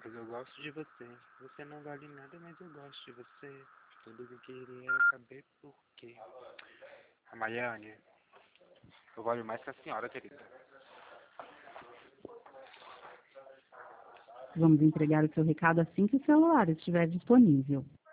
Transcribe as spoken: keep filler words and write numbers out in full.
Mas eu gosto de você. Você não vale nada, mas eu gosto de você. Tudo que eu queria era saber por quê. A Maiane, eu valho mais que a senhora, querida. Vamos entregar o seu recado assim que o celular estiver disponível.